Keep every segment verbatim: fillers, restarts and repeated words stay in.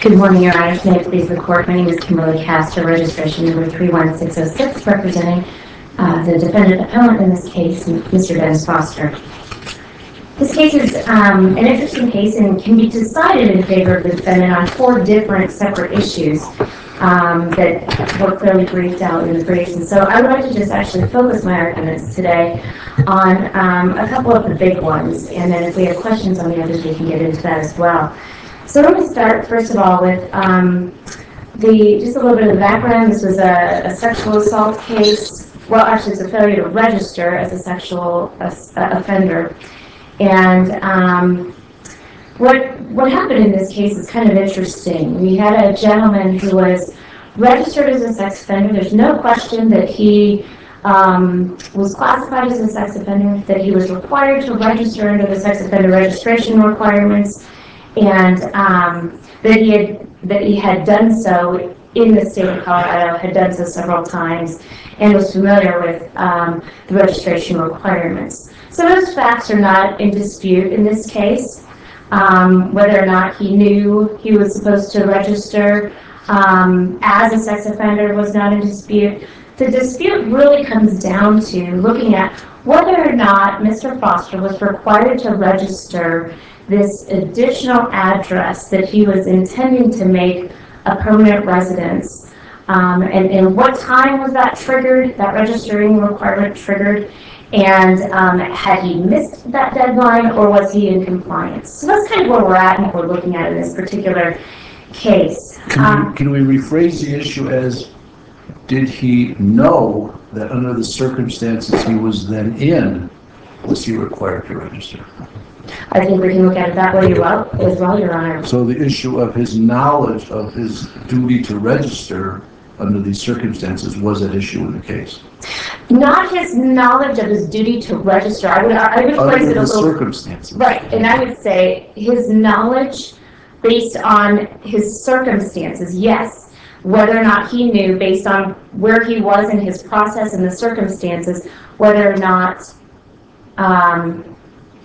Good morning, Your Honor. May it please the Court. My name is Kimberly Castor, registration number three one six zero six, representing uh, the defendant appellant in this case, Mister Dennis Foster. This case is um, an interesting case and can be decided in favor of the defendant on four different separate issues um, that were clearly briefed out in the briefs. And so I would like to just actually focus my arguments today on um, a couple of the big ones, and then if we have questions on the others, we can get into that as well. So let me start, first of all, with um, the just a little bit of the background. This was a, a sexual assault case. Well, actually, it's a failure to register as a sexual uh, offender. And um, what what happened in this case is kind of interesting. We had a gentleman who was registered as a sex offender. There's no question that he um, was classified as a sex offender, that he was required to register under the sex offender registration requirements, and um, that he had that he had done so in the state of Colorado, had done so several times, and was familiar with um, the registration requirements. So those facts are not in dispute in this case. Um, whether or not he knew he was supposed to register um, as a sex offender was not in dispute. The dispute really comes down to looking at whether or not Mister Foster was required to register this additional address that he was intending to make a permanent residence. Um, and, and what time was that triggered, that registering requirement triggered? And um, had he missed that deadline, or was he in compliance? So that's kind of where we're at and what we're looking at in this particular case. Can, um, we, can we rephrase the issue as, did he know that under the circumstances he was then in, was he required to register? I think we can look at it that way as well, Your Honor. So the issue of his knowledge of his duty to register under these circumstances was at issue in the case? Not his knowledge of his duty to register. I would, I would phrase it a little... circumstances. Right, and I would say his knowledge based on his circumstances, yes. Whether or not he knew, based on where he was in his process and the circumstances, whether or not um,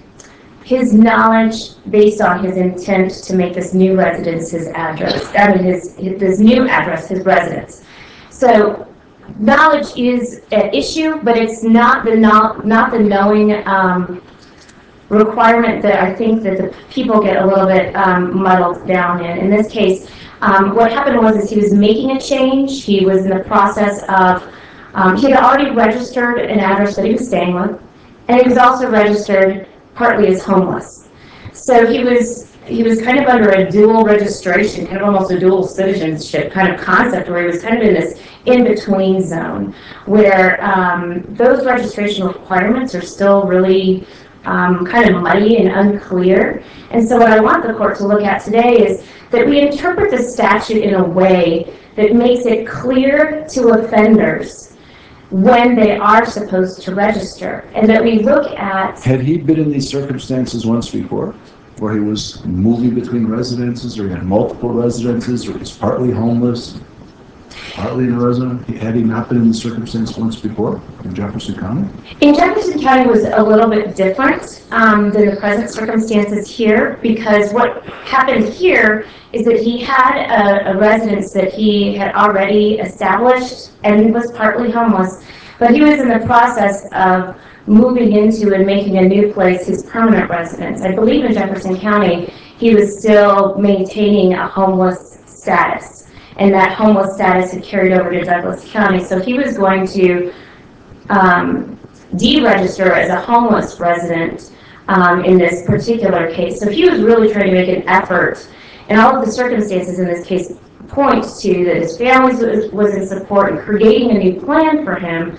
his knowledge based on his intent to make this new residence his address, I mean his, his this new address his residence. So knowledge is an issue, but it's not the not, not the knowing um, requirement that I think that the people get a little bit um, muddled down in. In this case, um, what happened was is he was making a change. He was in the process of, um, he had already registered an address that he was staying with, and he was also registered partly as homeless. So he was he was kind of under a dual registration, kind of almost a dual citizenship kind of concept, where he was kind of in this in-between zone, where um, those registration requirements are still really um, kind of muddy and unclear. And so what I want the court to look at today is that we interpret the statute in a way that makes it clear to offenders when they are supposed to register, and that we look at... Had he been in these circumstances once before, where he was moving between residences, or he had multiple residences, or he's partly homeless, partly in a resident? Had he not been in these circumstances once before in Jefferson County? In Jefferson County was a little bit different um, than the present circumstances here, because what happened here is that he had a, a residence that he had already established, and he was partly homeless, but he was in the process of moving into and making a new place his permanent residence. I believe in Jefferson County he was still maintaining a homeless status, and that homeless status had carried over to Douglas County. So he was going to um, deregister as a homeless resident um, in this particular case. So he was really trying to make an effort, and all of the circumstances in this case points to that his family was, was in support in creating a new plan for him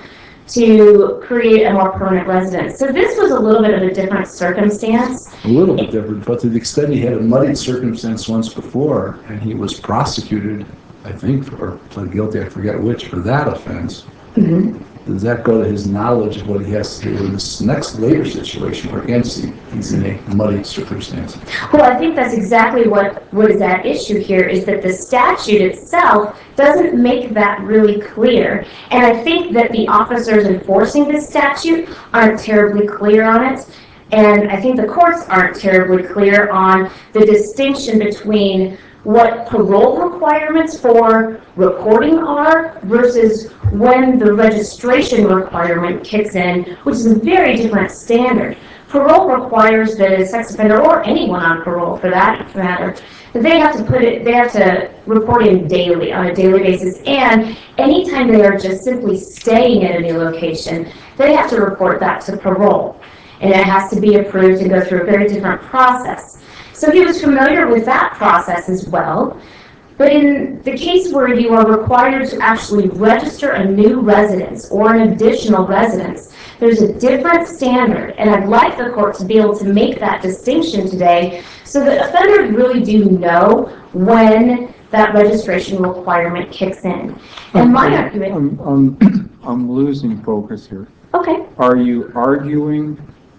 to create a more permanent residence. So this was a little bit of a different circumstance. A little bit different, but to the extent he had a muddied circumstance once before, and he was prosecuted, I think, or pled guilty, I forget which, for that offense, mm-hmm. Does that go to his knowledge of what he has to do in this next later situation where against him, he's in a muddied circumstance? Well, I think that's exactly what, what is at issue here, is that the statute itself doesn't make that really clear. And I think that the officers enforcing this statute aren't terribly clear on it. And I think the courts aren't terribly clear on the distinction between what parole requirements for reporting are versus when the registration requirement kicks in, which is a very different standard. Parole requires that a sex offender, or anyone on parole for that matter, that they have to put it, they have to report in daily, on a daily basis, and anytime they are just simply staying at a new location, they have to report that to parole. And it has to be approved and go through a very different process. So he was familiar with that process as well. But in the case where you are required to actually register a new residence or an additional residence, there's a different standard, and I'd like the court to be able to make that distinction today so that offenders really do know when that registration requirement kicks in. And my argument... I'm, I'm, I'm losing focus here. Okay. Are you arguing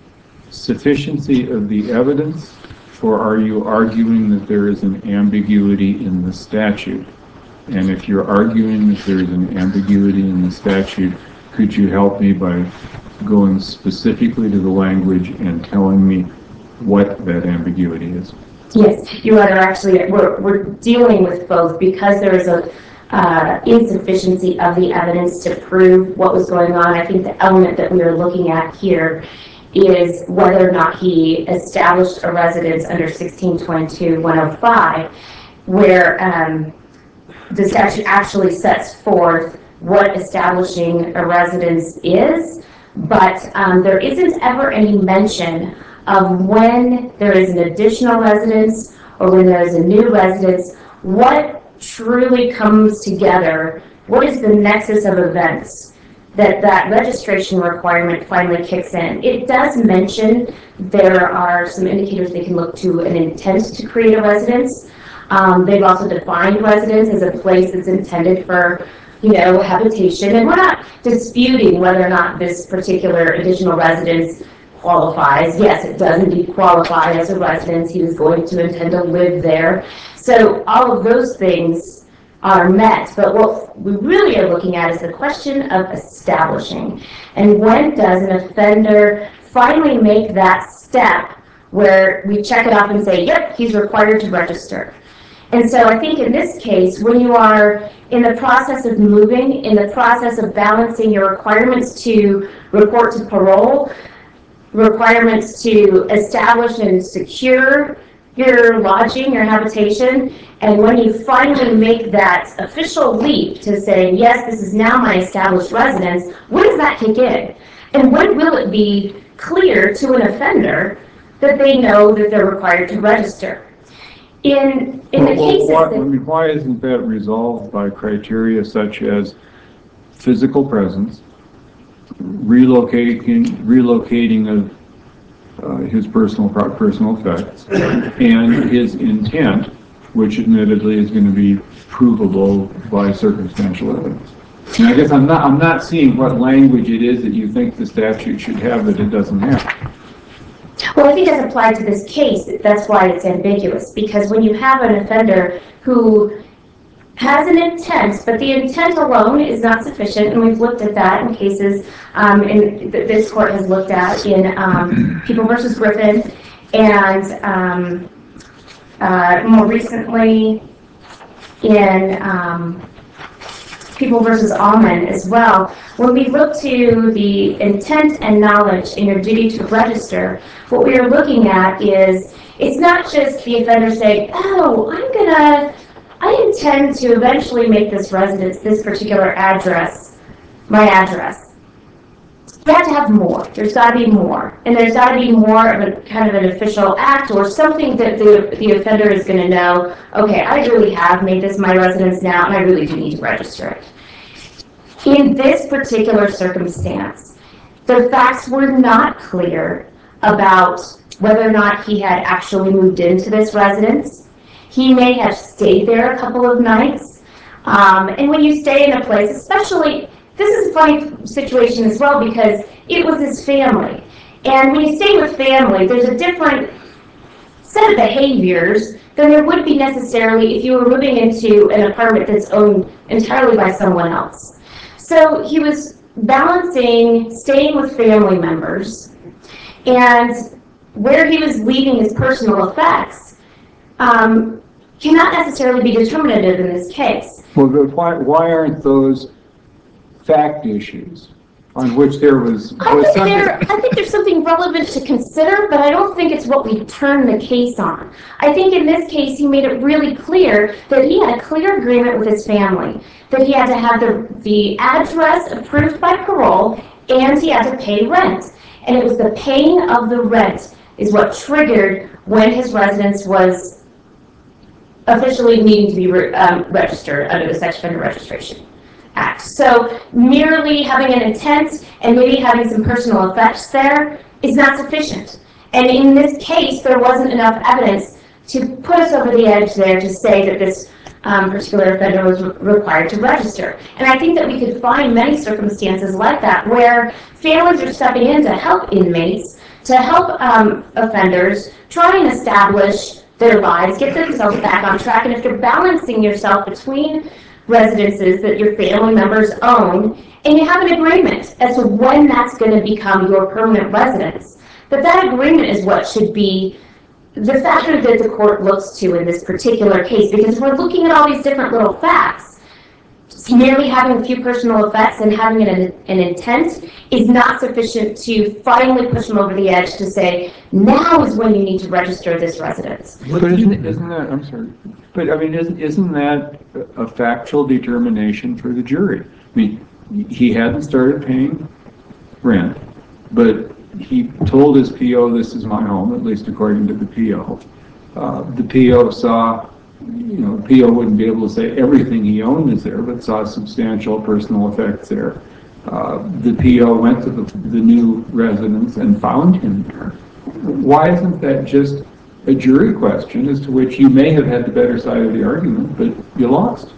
sufficiency of the evidence, or are you arguing that there is an ambiguity in the statute? And if you're arguing that there is an ambiguity in the statute, could you help me by going specifically to the language and telling me what that ambiguity is? Yes, you are actually, we're, we're dealing with both because there is a uh, insufficiency of the evidence to prove what was going on. I think the element that we are looking at here is whether or not he established a residence under sixteen twenty-two one oh five, where um, the statute actually sets forth what establishing a residence is, but um, there isn't ever any mention of when there is an additional residence or when there is a new residence, what truly comes together, what is the nexus of events that that registration requirement finally kicks in. It does mention there are some indicators they can look to an intent to create a residence. Um, they've also defined residence as a place that's intended for, you know, habitation, and we're not disputing whether or not this particular additional residence qualifies. Yes, it does indeed qualify as a residence. He was going to intend to live there. So all of those things are met, but what we really are looking at is the question of establishing. And when does an offender finally make that step where we check it off and say, yep, he's required to register? And so I think in this case, when you are in the process of moving, in the process of balancing your requirements to report to parole, requirements to establish and secure your lodging, your habitation, and when you finally make that official leap to say, yes, this is now my established residence, when does that kick in? And when will it be clear to an offender that they know that they're required to register? In, in the well, cases why, that... I mean, why isn't that resolved by criteria such as physical presence, relocating, relocating of uh, his personal personal effects, and his intent, which admittedly is going to be provable by circumstantial evidence? And I guess I'm not I'm not seeing what language it is that you think the statute should have that it doesn't have. Well, I think as applied to this case, that's why it's ambiguous, because when you have an offender who has an intent, but the intent alone is not sufficient, and we've looked at that in cases um, in, that this court has looked at in um, People versus Griffin, and um, uh, more recently in um, People versus Allman as well. When we look to the intent and knowledge in your duty to register, what we are looking at is it's not just the offender saying, oh, I'm gonna I intend to eventually make this residence, this particular address, my address. You have to have more. There's got to be more. And there's got to be more of a kind of an official act or something that the, the offender is going to know, okay, I really have made this my residence now, and I really do need to register it. In this particular circumstance, the facts were not clear about whether or not he had actually moved into this residence. He may have stayed there a couple of nights. Um, and when you stay in a place, especially, this is a funny situation as well because it was his family. And when you stay with family, there's a different set of behaviors than there would be necessarily if you were moving into an apartment that's owned entirely by someone else. So he was balancing staying with family members and where he was leaving his personal effects. Um, cannot necessarily be determinative in this case. Well, but why, why aren't those fact issues on which there was, I was think, something? there, I think there's something relevant to consider, but I don't think it's what we turn the case on. I think in this case, he made it really clear that he had a clear agreement with his family, that he had to have the, the address approved by parole, and he had to pay rent. And it was the paying of the rent is what triggered when his residence was officially needing to be re um, registered under the Sex Offender Registration Act. So merely having an intent and maybe having some personal effects there is not sufficient. And in this case, there wasn't enough evidence to put us over the edge there to say that this um, particular offender was re required to register. And I think that we could find many circumstances like that where families are stepping in to help inmates, to help um, offenders try and establish their lives, get themselves back on track. And if you're balancing yourself between residences that your family members own, and you have an agreement as to when that's going to become your permanent residence, that that agreement is what should be the factor that the court looks to in this particular case. Because we're looking at all these different little facts. Just merely having a few personal effects and having an, an intent is not sufficient to finally push them over the edge to say, now is when you need to register this residence. But isn't, isn't that, I'm sorry, but I mean, isn't, isn't that a factual determination for the jury? I mean, he hadn't started paying rent, but he told his P O, this is my home, at least according to the P O. Uh, the P O saw, you know, the P O wouldn't be able to say everything he owned is there, but saw substantial personal effects there. Uh, the P O went to the, the new residence and found him there. Why isn't that just a jury question as to which you may have had the better side of the argument, but you lost?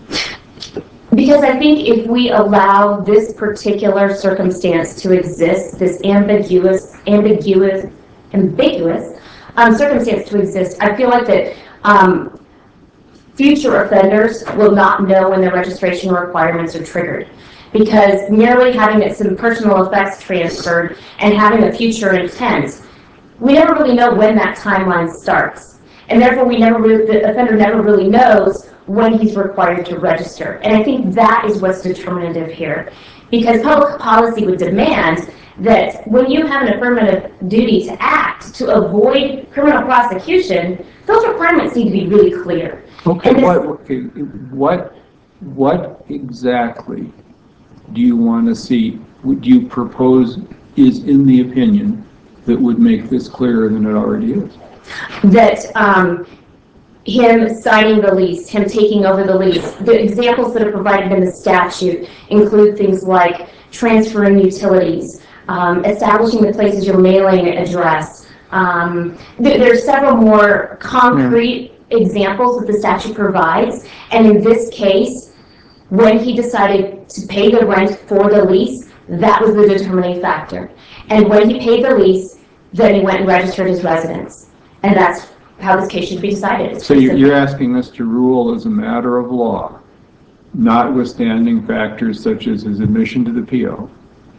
Because I think if we allow this particular circumstance to exist, this ambiguous, ambiguous, ambiguous um, circumstance to exist, I feel like that um, future offenders will not know when their registration requirements are triggered. Because merely having some personal effects transferred and having a future intent, we never really know when that timeline starts. And therefore, we never really, the offender never really knows when he's required to register. And I think that is what's determinative here. Because public policy would demand that when you have an affirmative duty to act to avoid criminal prosecution, those requirements need to be really clear. Okay, what, okay, what, what exactly do you want to see, would you propose is in the opinion that would make this clearer than it already is? That um, him signing the lease, him taking over the lease, the examples that are provided in the statute include things like transferring utilities, um, establishing the place as your mailing address. Um, th there are several more concrete mm. examples that the statute provides, and in this case, when he decided to pay the rent for the lease, that was the determining factor. And when he paid the lease, then he went and registered his residence. And that's how this case should be decided. So you're asking us to rule as a matter of law, notwithstanding factors such as his admission to the P O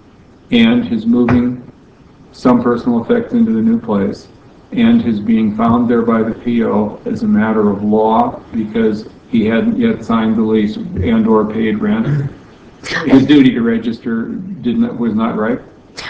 and his moving some personal effects into the new place and his being found there by the P O as a matter of law because he hadn't yet signed the lease and or paid rent. His duty to register didn't was not right.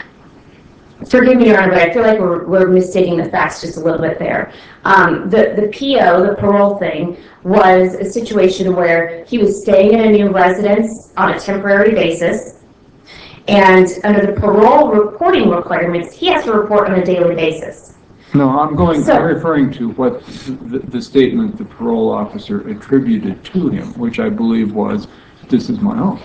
Forgive me, Your Honor, but I feel like we're, we're misstating the facts just a little bit there. Um, the, the P O, the parole thing, was a situation where he was staying in a new residence on a temporary basis, and under the parole reporting requirements, he has to report on a daily basis. No, I'm going, so, I'm referring to what the, the statement the parole officer attributed to him, which I believe was, this is my home.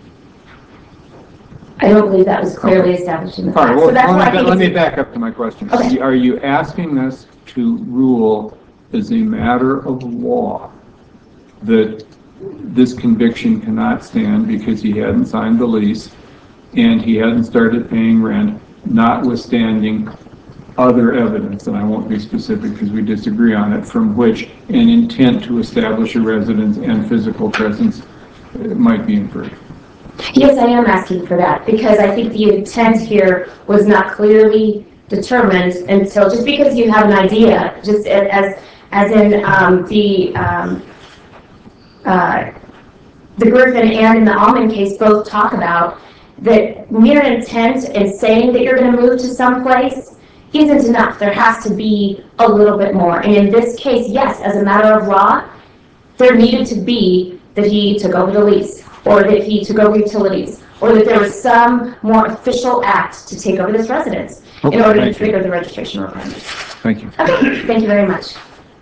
I don't believe that was clearly okay. established in the All right, well, so that's let, why me, let me back up to my question. Okay. Are you asking us to rule as a matter of law that this conviction cannot stand because he hadn't signed the lease and he hadn't started paying rent, notwithstanding other evidence, and I won't be specific because we disagree on it, from which an intent to establish a residence and physical presence might be inferred? Yes, I am asking for that because I think the intent here was not clearly determined until, just because you have an idea, just as as in um, the um, uh, the Griffin and in the Almond case both talk about that mere intent and saying that you're going to move to some place isn't enough. There has to be a little bit more. And in this case, yes, as a matter of law, there needed to be that he took over the lease, or that he took over utilities, or that there was some more official act to take over this residence Okay, in order to thank you. trigger the registration requirements. Thank you. Okay, thank you very much.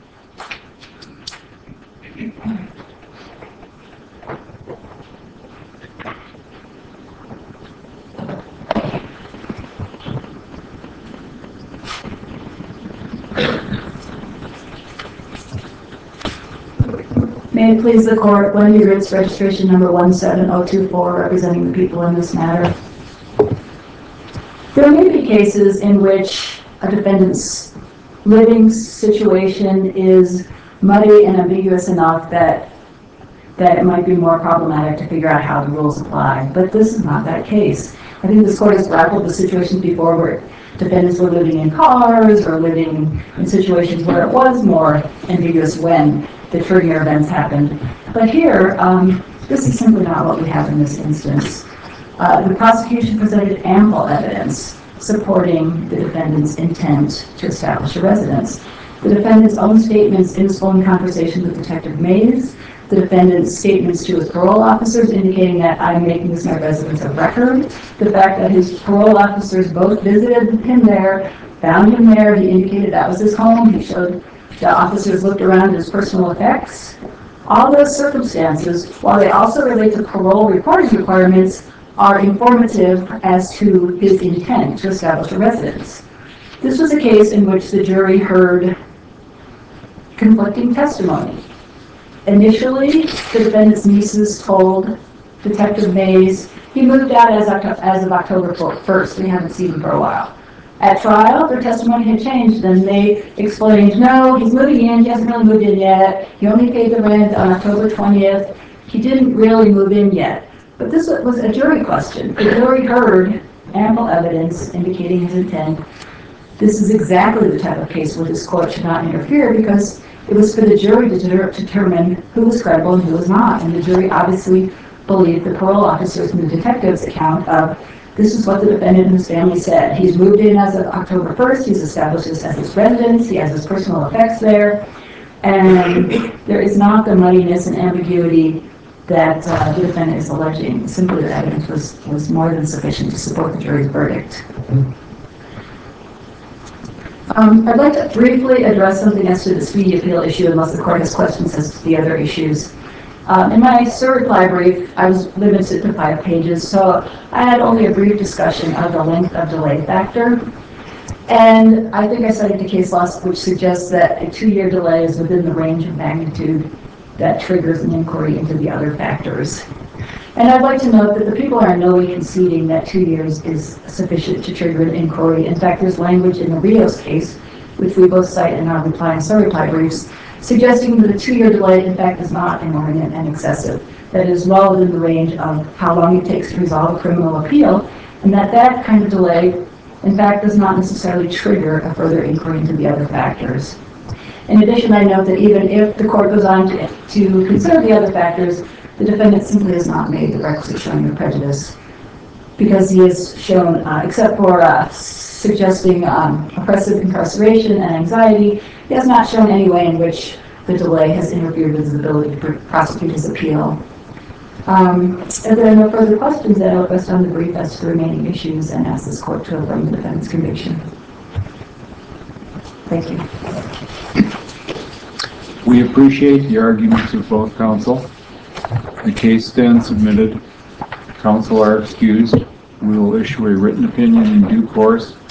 May it please the court, Wendy Ritz, registration number one seven zero two four, representing the people in this matter. There may be cases in which a defendant's living situation is muddy and ambiguous enough that that it might be more problematic to figure out how the rules apply, but this is not that case. I think this court has grappled with situations before where defendants were living in cars or living in situations where it was more ambiguous when the triggering events happened. But here, um, this is simply not what we have in this instance. Uh, the prosecution presented ample evidence supporting the defendant's intent to establish a residence. The defendant's own statements in his phone conversation with Detective Mays, the defendant's statements to his parole officers indicating that I'm making this my residence of record, the fact that his parole officers both visited him there, found him there, he indicated that was his home, he showed the officers looked around his personal effects. All those circumstances, while they also relate to parole reporting requirements, are informative as to his intent to establish a residence. This was a case in which the jury heard conflicting testimony. Initially, the defendant's nieces told Detective Mays he moved out as, as of October first. We haven't seen him for a while. At trial, their testimony had changed, and they explained, no, he's moving in, he hasn't really moved in yet, he only paid the rent on October twentieth, he didn't really move in yet. But this was a jury question. The jury heard ample evidence indicating his intent. This is exactly the type of case where this court should not interfere, because it was for the jury to de- determine who was credible and who was not, and the jury obviously believed the parole officers and the detective's account of this is what the defendant and his family said. He's moved in as of October first, he's established this as his residence, he has his personal effects there, and there is not the muddiness and ambiguity that uh, the defendant is alleging. Simply the evidence was, was more than sufficient to support the jury's verdict. Um, I'd like to briefly address something as to the speedy appeal issue, unless the court has questions as to the other issues. Um, in my cert reply brief, I was limited to five pages, so I had only a brief discussion of the length of delay factor. And I think I cited the case law which suggests that a two-year delay is within the range of magnitude that triggers an inquiry into the other factors. And I'd like to note that the people are in no way conceding that two years is sufficient to trigger an inquiry. In fact, there's language in the Rios case, which we both cite in our reply and sub-reply briefs, suggesting that a two-year delay, in fact, is not inordinate and excessive. That is well within the range of how long it takes to resolve a criminal appeal, and that that kind of delay, in fact, does not necessarily trigger a further inquiry into the other factors. In addition, I note that even if the court goes on to, to consider the other factors, the defendant simply has not made the requisite showing of prejudice, because he has shown, uh, except for uh, suggesting um, oppressive incarceration and anxiety, he has not shown any way in which the delay has interfered with his ability to prosecute his appeal. Um, if there are no further questions, then I'll rest on the brief as to the remaining issues and ask this court to affirm the defendant's conviction. Thank you. We appreciate the arguments of both counsel. The case stands submitted. Counsel are excused. We will issue a written opinion in due course.